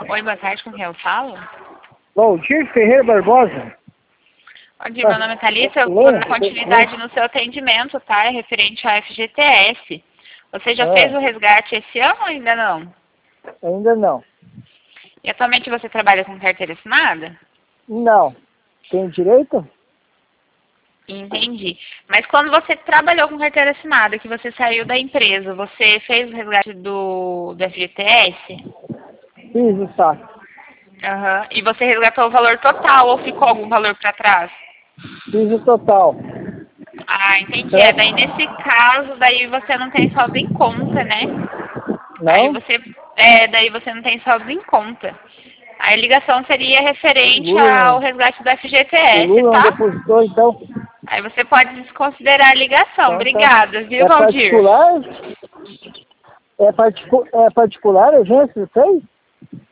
Oi, boa tarde, com quem eu falo? Valdir Ferreira Barbosa. Bom dia, meu nome é Thalita, eu vou dar continuidade no seu atendimento, tá? É referente ao FGTS. Você já fez o resgate esse ano ou ainda não? Ainda não. E atualmente você trabalha com carteira assinada? Não. Tem direito? Entendi. Mas quando você trabalhou com carteira assinada, que você saiu da empresa, você fez o resgate do FGTS? Fiz, tá. Aham. E você resgatou o valor total ou ficou algum valor para trás? Fiz o total. Ah, entendi. É, daí nesse caso, daí você não tem saldo em conta, né? Não? Daí você não tem saldo em conta. A ligação seria referente Lula, ao resgate do o FGTS, Lula não tá? depositou, então. Aí você pode desconsiderar a ligação. Então tá. Obrigada, viu, É Valdir? particular? É particular a agência, não sei?